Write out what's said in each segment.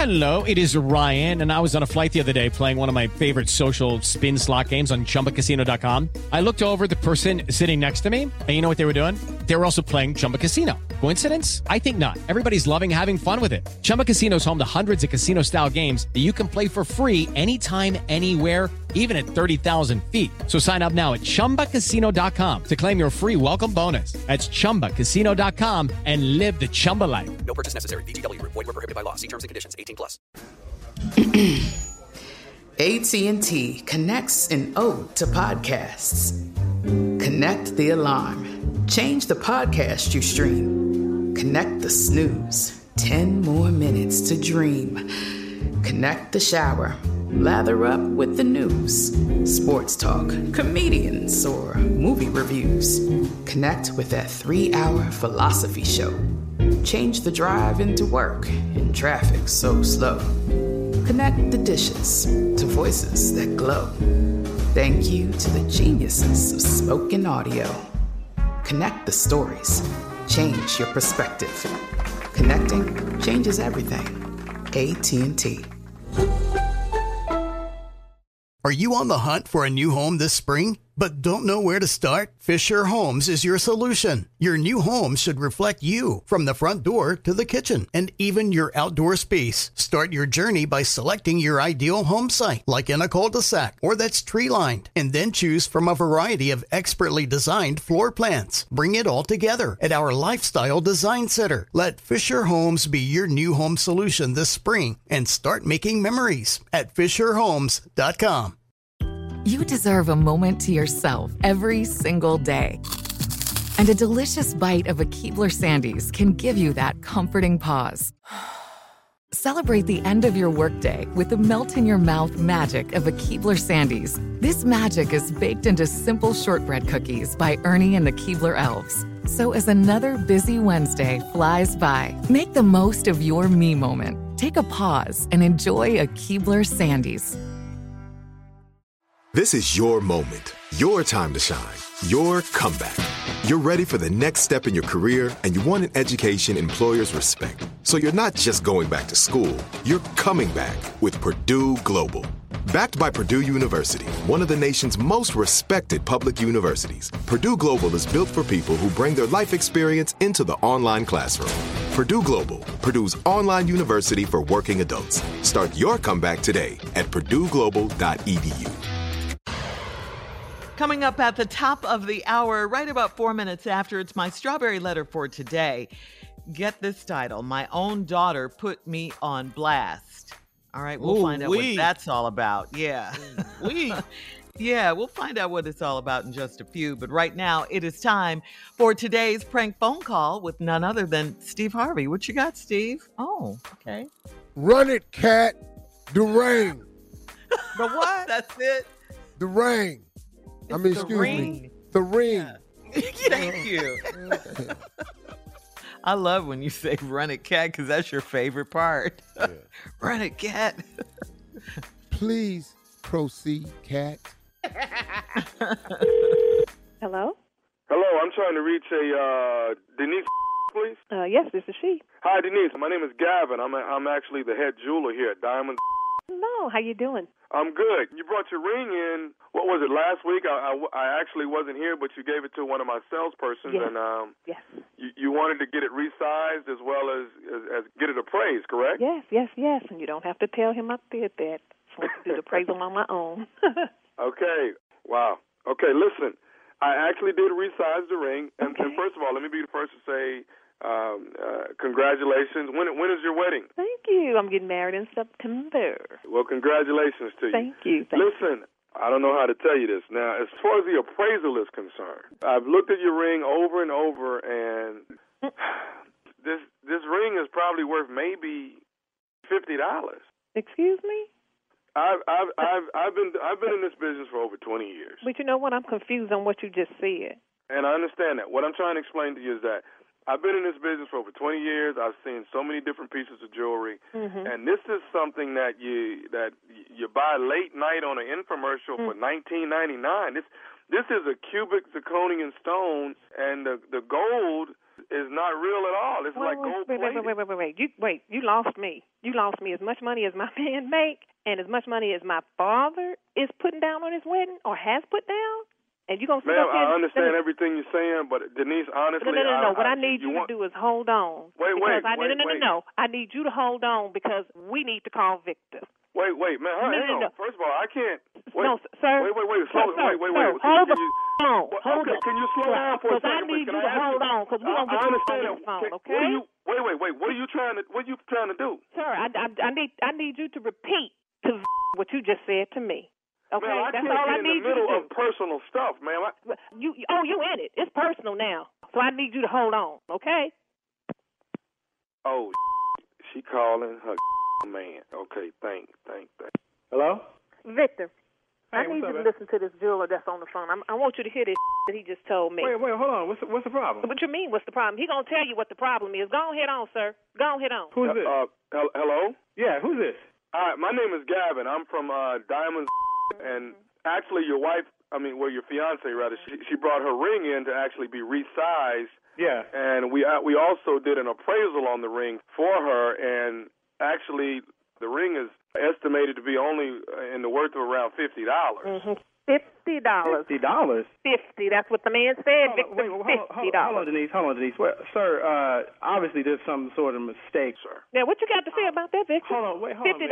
Hello, it is Ryan, and I was on a flight the other day playing one of my favorite social spin slot games on ChumbaCasino.com. I looked over at the person sitting next to me, and you know what they were doing? They were also playing Chumba Casino. Coincidence? I think not. Everybody's loving having fun with it. Chumba Casino is home to hundreds of casino-style games that you can play for free anytime, anywhere, even at 30,000 feet. So sign up now at ChumbaCasino.com to claim your free welcome bonus. That's ChumbaCasino.com and live the Chumba life. No purchase necessary. VGW. Void were prohibited by law. See terms and conditions. 18+. AT&T connects an ode to podcasts. Connect the alarm. Change the podcast you stream. Connect the snooze. 10 more minutes to dream. Connect the shower. Lather up with the news. Sports talk, comedians, or movie reviews. Connect with that 3-hour philosophy show. Change the drive into work in traffic so slow. Connect the dishes to voices that glow. Thank you to the geniuses of spoken audio. Connect the stories. Change your perspective. Connecting changes everything. AT&T. Are you on the hunt for a new home this spring, but don't know where to start? Fisher Homes is your solution. Your new home should reflect you, from the front door to the kitchen, and even your outdoor space. Start your journey by selecting your ideal home site, like in a cul-de-sac or that's tree-lined, and then choose from a variety of expertly designed floor plans. Bring it all together at our Lifestyle Design Center. Let Fisher Homes be your new home solution this spring and start making memories at FisherHomes.com. You deserve a moment to yourself every single day. And a delicious bite of a Keebler Sandies can give you that comforting pause. Celebrate the end of your workday with the melt-in-your-mouth magic of a Keebler Sandies. This magic is baked into simple shortbread cookies by Ernie and the Keebler Elves. So as another busy Wednesday flies by, make the most of your me moment. Take a pause and enjoy a Keebler Sandies. This is your moment, your time to shine, your comeback. You're ready for the next step in your career, and you want an education employers respect. So you're not just going back to school, you're coming back with Purdue Global. Backed by Purdue University, one of the nation's most respected public universities, Purdue Global is built for people who bring their life experience into the online classroom. Purdue Global, Purdue's online university for working adults. Start your comeback today at purdueglobal.edu. Coming up at the top of the hour, right about 4 minutes after, it's my strawberry letter for today. Get this title, My Own Daughter Put Me on Blast. All right, we'll find out what that's all about. Yeah. Yeah, we'll find out what it's all about in just a few. But right now, it is time for today's prank phone call with none other than Steve Harvey. What you got, Steve? Oh, okay. Run it, cat. The ring. The what? That's it? The ring. Excuse me. The ring. Yeah. Thank you. I love when you say run it, cat, because that's your favorite part. Yeah. Run it, cat. Please proceed, cat. Hello? Hello, I'm trying to reach a Denise, please. Yes, this is she. Hi, Denise. My name is Gavin. I'm actually the head jeweler here at Diamond. No, how you doing? I'm good. You brought your ring in, what was it, last week? I actually wasn't here, but you gave it to one of my salespersons, yes. And yes. You wanted to get it resized as well as get it appraised, correct? Yes, and you don't have to tell him I did that. I want to do the appraisal on my own. Okay, wow. Okay, listen, I actually did resize the ring, and first of all, let me be the first to say congratulations. When is your wedding? Thank you. I'm getting married in September. Well, congratulations to you. Thank you. Listen, I don't know how to tell you this. Now, as far as the appraisal is concerned, I've looked at your ring over and over, and this ring is probably worth maybe $50. Excuse me? I've been in this business for over 20 years. But you know what? I'm confused on what you just said. And I understand that. What I'm trying to explain to you is that I've been in this business for over 20 years. I've seen so many different pieces of jewelry, and this is something that you buy late night on an infomercial for $19.99. This is a cubic zirconian stone, and the gold is not real at all. It's like gold plated. Wait. You lost me. You lost me. As much money as my man make, and as much money as my father is putting down on his wedding or has put down. And you gonna sit up here? I understand everything you're saying, but Denise, honestly, no. What I need you to do is hold on. Wait. No. I need you to hold on because we need to call Victor. Wait, man. Hang on. First of all, I can't. Wait, no, sir. Wait. Slow. Wait. Hold on. Okay, can you slow down for a second? Because I need you to hold on, because we're gonna get you on the phone, okay? Wait. What are you trying to do? Sir, I need you to repeat to what you just said to me. Okay, man, that's all I need you to do. in the middle of personal stuff, man. You in it. It's personal now. So I need you to hold on, okay? Oh, she calling her man. Okay, thank. Hello? Victor, hey, I need you to listen to this jeweler that's on the phone. I want you to hear this that he just told me. Wait, hold on. What's the problem? What you mean, what's the problem? He gonna tell you what the problem is. Go ahead on, sir. Go ahead on. Who's this? Hello? Yeah, who's this? My name is Gavin. I'm from Diamonds. And actually, your fiance rather, she brought her ring in to actually be resized. Yeah. And we also did an appraisal on the ring for her, and actually, the ring is estimated to be only in the worth of around $50. $50. $50? That's what the man said, Victor. $50. Hold on, Denise. Well, sir, obviously there's some sort of mistake, sir. Now, what you got to say about that, Victor? Hold on. $50.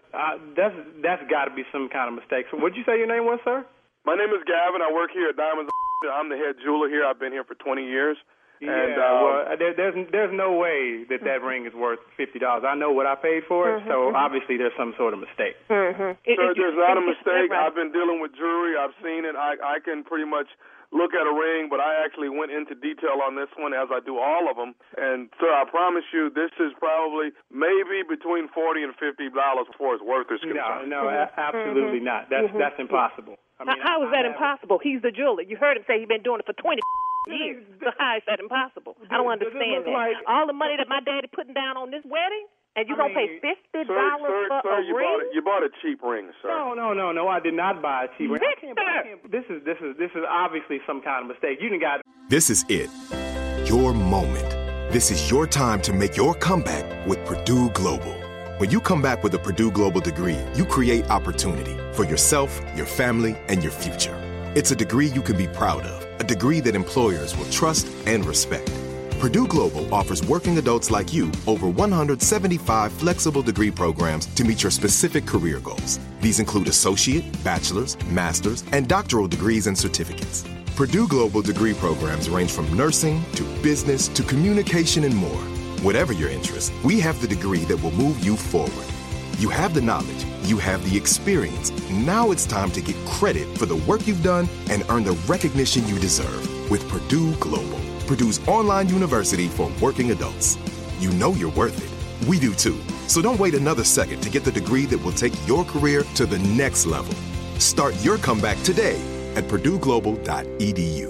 That's got to be some kind of mistake. So what'd you say your name was, sir? My name is Gavin. I work here at Diamonds. I'm the head jeweler here. I've been here for 20 years. Yeah, there's no way that ring is worth $50. I know what I paid for it, so obviously there's some sort of mistake. Sir, there's not a mistake. I've been dealing with jewelry. I've seen it. I can pretty much look at a ring, but I actually went into detail on this one as I do all of them. And, sir, I promise you this is probably maybe between $40 and $50 before it's worth is concerned. No, absolutely not. That's impossible. I mean, how is that impossible? He's the jeweler. You heard him say he's been doing it for 20 years. So how is that impossible? I don't understand that. All the money that my daddy putting down on this wedding, and you're going to pay $50 for a ring? You bought a cheap ring, sir. No, I did not buy a cheap ring. This is obviously some kind of mistake. You done got. This is it. Your moment. This is your time to make your comeback with Purdue Global. When you come back with a Purdue Global degree, you create opportunity for yourself, your family, and your future. It's a degree you can be proud of, a degree that employers will trust and respect. Purdue Global offers working adults like you over 175 flexible degree programs to meet your specific career goals. These include associate, bachelor's, master's, and doctoral degrees and certificates. Purdue Global degree programs range from nursing to business to communication and more. Whatever your interest, we have the degree that will move you forward. You have the knowledge, you have the experience. Now it's time to get credit for the work you've done and earn the recognition you deserve with Purdue Global, Purdue's online university for working adults. You know you're worth it. We do too. So don't wait another second to get the degree that will take your career to the next level. Start your comeback today at purdueglobal.edu.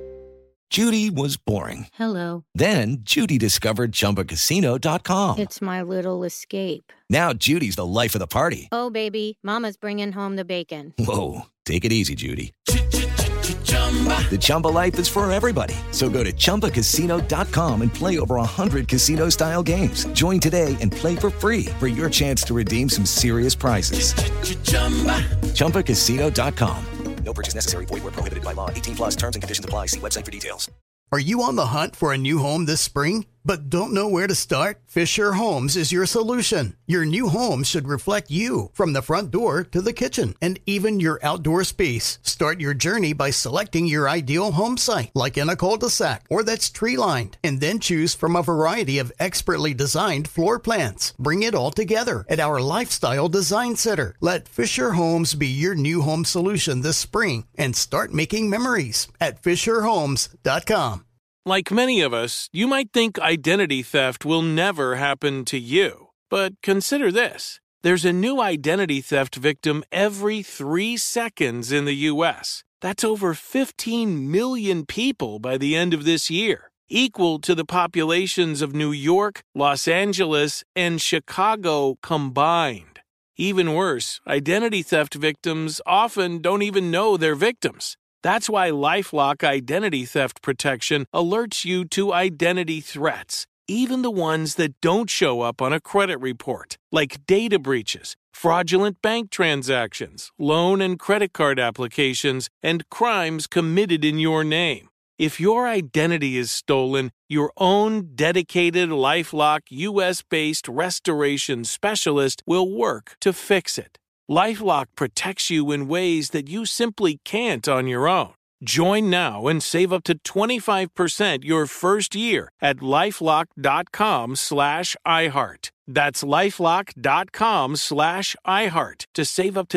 Judy was boring. Hello. Then Judy discovered ChumbaCasino.com. It's my little escape. Now Judy's the life of the party. Oh, baby, mama's bringing home the bacon. Whoa, take it easy, Judy. The Chumba life is for everybody. So go to ChumbaCasino.com and play over 100 casino-style games. Join today and play for free for your chance to redeem some serious prizes. ChumbaCasino.com. No purchase necessary. Void where prohibited by law. 18 plus terms and conditions apply. See website for details. Are you on the hunt for a new home this spring, but don't know where to start? Fisher Homes is your solution. Your new home should reflect you, from the front door to the kitchen and even your outdoor space. Start your journey by selecting your ideal home site, like in a cul-de-sac or that's tree-lined, and then choose from a variety of expertly designed floor plans. Bring it all together at our Lifestyle Design Center. Let Fisher Homes be your new home solution this spring and start making memories at FisherHomes.com. Like many of us, you might think identity theft will never happen to you. But consider this. There's a new identity theft victim every 3 seconds in the U.S. That's over 15 million people by the end of this year, equal to the populations of New York, Los Angeles, and Chicago combined. Even worse, identity theft victims often don't even know they're victims. That's why LifeLock Identity Theft Protection alerts you to identity threats, even the ones that don't show up on a credit report, like data breaches, fraudulent bank transactions, loan and credit card applications, and crimes committed in your name. If your identity is stolen, your own dedicated LifeLock U.S.-based restoration specialist will work to fix it. LifeLock protects you in ways that you simply can't on your own. Join now and save up to 25% your first year at LifeLock.com/iHeart. That's LifeLock.com/iHeart to save up to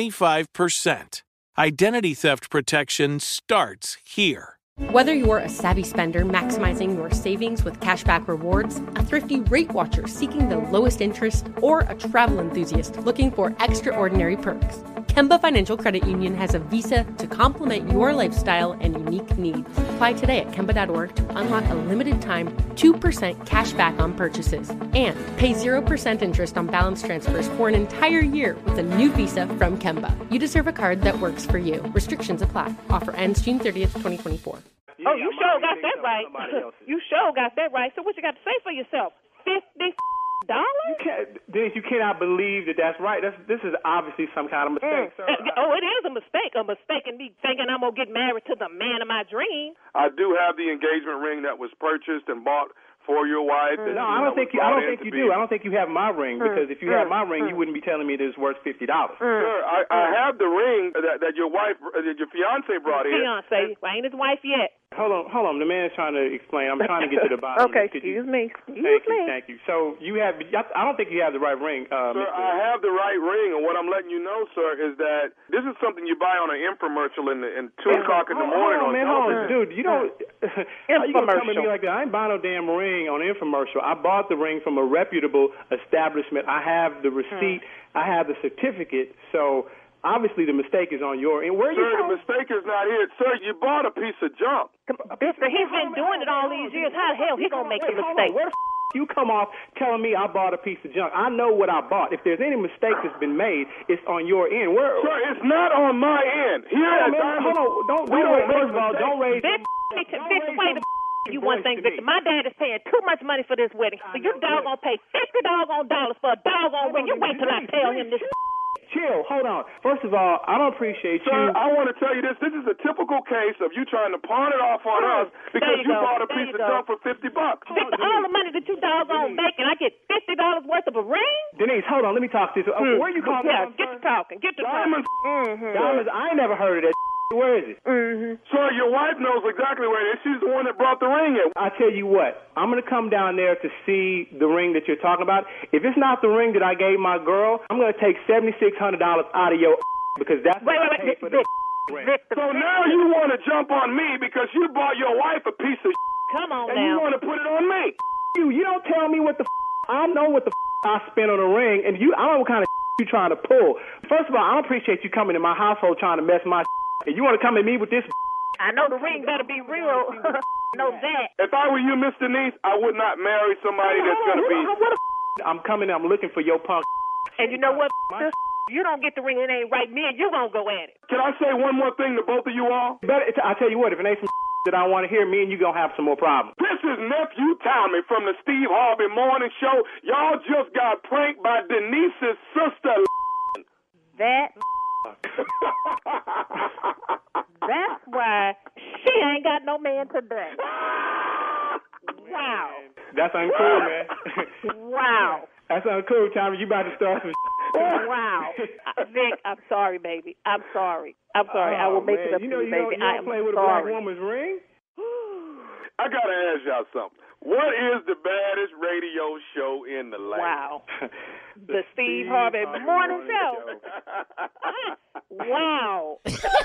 25%. Identity theft protection starts here. Whether you're a savvy spender maximizing your savings with cashback rewards, a thrifty rate watcher seeking the lowest interest, or a travel enthusiast looking for extraordinary perks, Kemba Financial Credit Union has a visa to complement your lifestyle and unique needs. Apply today at Kemba.org to unlock a limited-time 2% cash back on purchases and pay 0% interest on balance transfers for an entire year with a new visa from Kemba. You deserve a card that works for you. Restrictions apply. Offer ends June 30th, 2024. Oh, you sure got that right. You sure got that right. So what you got to say for yourself? $50? Denise, you cannot believe that that's right. This is obviously some kind of mistake, sir. It is a mistake. A mistake in me thinking I'm going to get married to the man of my dream. I do have the engagement ring that was purchased and bought for your wife. No, I don't think you do. I don't think you have my ring, because if you had my ring, you wouldn't be telling me that it's worth $50. Sir, I have the ring that your wife, that your fiance brought in. Fiance, I ain't his wife yet. Hold on. The man's trying to explain. I'm trying to get to the bottom. Okay, excuse me. Thank you. So you have, I don't think you have the right ring. Sir, I have the right ring, and what I'm letting you know, sir, is that this is something you buy on an infomercial in 2 o'clock in the morning on television. Dude, you don't. How you gonna come at me like that? I ain't buying no damn ring on an infomercial. I bought the ring from a reputable establishment. I have the receipt. I have the certificate. So obviously the mistake is on your end. Where are you from? The mistake is not here. Sir, you bought a piece of junk. Mister, he's been doing it all these years. How the hell he gonna make a mistake? Where the you come off telling me I bought a piece of junk? I know what I bought. If there's any mistake that's been made, it's on your end. Sir, it's not on my end. Hold on. First of all, don't raise. Wait you one thing, Victor. My dad is paying too much money for this wedding, so you doggone pay $50 for a doggone ring. You wait till I tell him this. Chill, hold on. First of all, I don't appreciate you. Sir, I want to tell you this. This is a typical case of you trying to pawn it off on us because you bought a piece of junk for $50. Victor, all the money that you doggone make, and I get $50 worth of a ring? Denise, hold on. Let me talk to you. Where you calling from? Get to talking. Diamonds. Diamonds. I ain't never heard of that. Where is it? Sir, your wife knows exactly where it is. She's the one that brought the ring in. I tell you what, I'm going to come down there to see the ring that you're talking about. If it's not the ring that I gave my girl, I'm going to take $7,600 out of your because that's what I paid for the ring. So now you want to jump on me because you bought your wife a piece of Come on and now. you want to put it on me. You don't tell me what the I know what the I spent on a ring, and I don't know what kind of you trying to pull. First of all, I don't appreciate you coming to my household trying to mess my and you want to come at me with this? I know the ring better be real. Know that. If I were you, Miss Denise, I would not marry somebody that's going to be... I'm coming, I'm looking for your punk. And you know what? You don't get the ring, it ain't right. Me and you gonna go at it. Can I say one more thing to both of you all? I tell you what, if it ain't some that I want to hear, me and you gonna have some more problems. This is Nephew Tommy from the Steve Harvey Morning Show. Y'all just got pranked by Denise's sister. That... That's why she ain't got no man today. Wow. That's uncool, man. Wow. That's uncool, Tommy. You about to start some Wow. Vic, I'm sorry, baby. I'm sorry. I will make it up to you, baby. You don't play with a black woman's ring? I got to ask y'all something. What is the baddest radio show in the land? Wow. The Steve Harvey Morning Show. Wow.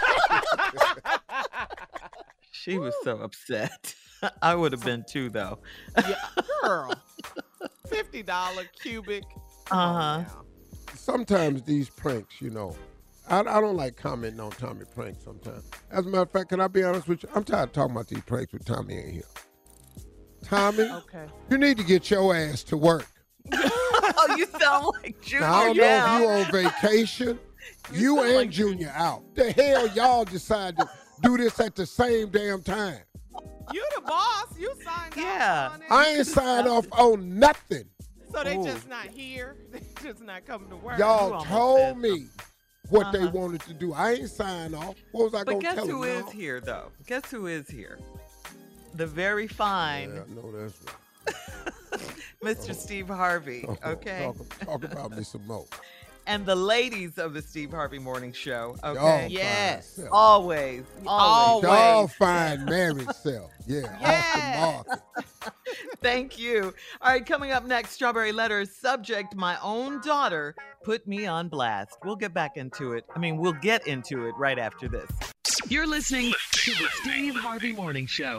She was so upset. I would have been too, though. Yeah, girl. $50 cubic. Sometimes these pranks, I don't like commenting on Tommy pranks sometimes. As a matter of fact, can I be honest with you? I'm tired of talking about these pranks with Tommy in here. Tommy, you need to get your ass to work. Oh, you sound like Junior. Now, I don't know if you on vacation. You and Junior out. The hell y'all decided do this at the same damn time. You the boss. You signed off on it. I ain't signed off on nothing. So they just not here. They just not coming to work. Y'all told me what they wanted to do. I ain't signed off. What was I going to tell them? But guess who is here, though? Guess who is here? The very fine. Yeah, no, that's right. Mr. Steve Harvey, okay? Talk about me some more. And the ladies of the Steve Harvey Morning Show, okay? Yes. Always. Y'all find married self. Yeah, off the market. Thank you. All right, coming up next, Strawberry Letters, subject, my own daughter put me on blast. We'll get back into it. We'll get into it right after this. You're listening to the Steve Harvey Morning Show.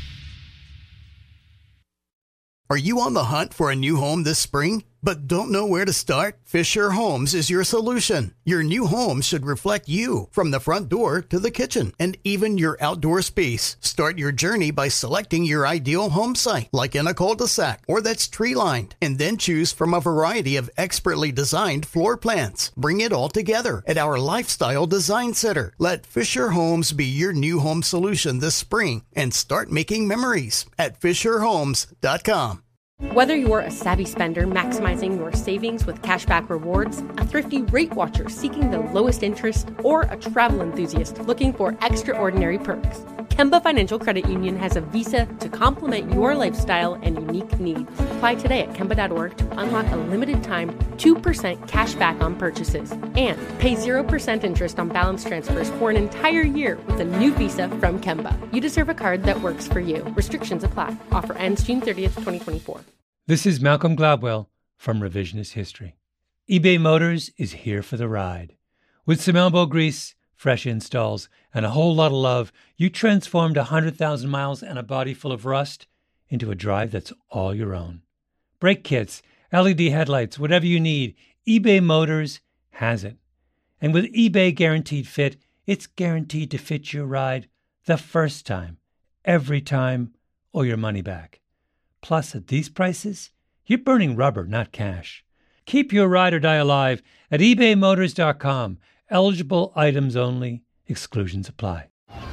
Are you on the hunt for a new home this spring, but don't know where to start? Fisher Homes is your solution. Your new home should reflect you, from the front door to the kitchen, and even your outdoor space. Start your journey by selecting your ideal home site, like in a cul-de-sac or that's tree-lined, and then choose from a variety of expertly designed floor plans. Bring it all together at our Lifestyle Design Center. Let Fisher Homes be your new home solution this spring and start making memories at FisherHomes.com. Whether you're a savvy spender maximizing your savings with cashback rewards, a thrifty rate watcher seeking the lowest interest, or a travel enthusiast looking for extraordinary perks, Kemba Financial Credit Union has a visa to complement your lifestyle and unique needs. Apply today at Kemba.org to unlock a limited-time 2% cash back on purchases and pay 0% interest on balance transfers for an entire year with a new visa from Kemba. You deserve a card that works for you. Restrictions apply. Offer ends June 30th, 2024. This is Malcolm Gladwell from Revisionist History. eBay Motors is here for the ride. With some elbow grease, fresh installs, and a whole lot of love, you transformed 100,000 miles and a body full of rust into a drive that's all your own. Brake kits, LED headlights, whatever you need, eBay Motors has it. And with eBay Guaranteed Fit, it's guaranteed to fit your ride the first time, every time, or your money back. Plus, at these prices, you're burning rubber, not cash. Keep your ride or die alive at ebaymotors.com. Eligible items only. Exclusions apply.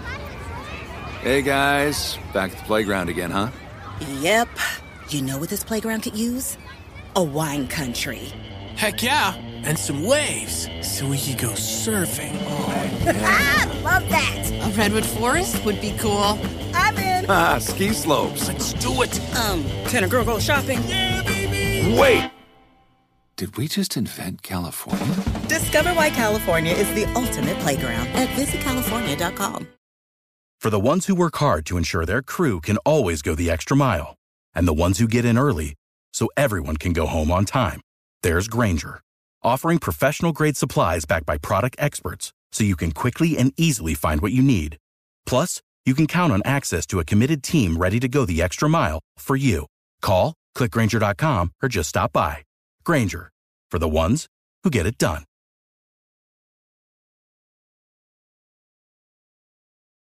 Hey, guys. Back at the playground again, huh? Yep. You know what this playground could use? A wine country. Heck yeah. And some waves so we could go surfing. Oh, yeah. Love that. A redwood forest would be cool. I'm in. Ski slopes. Let's do it. Can a girl go shopping? Yeah, baby. Wait. Did we just invent California? Discover why California is the ultimate playground at visitcalifornia.com. For the ones who work hard to ensure their crew can always go the extra mile, and the ones who get in early so everyone can go home on time, there's Grainger, offering professional-grade supplies backed by product experts so you can quickly and easily find what you need. Plus, you can count on access to a committed team ready to go the extra mile for you. Call, click Grainger.com, or just stop by. Grainger, for the ones who get it done.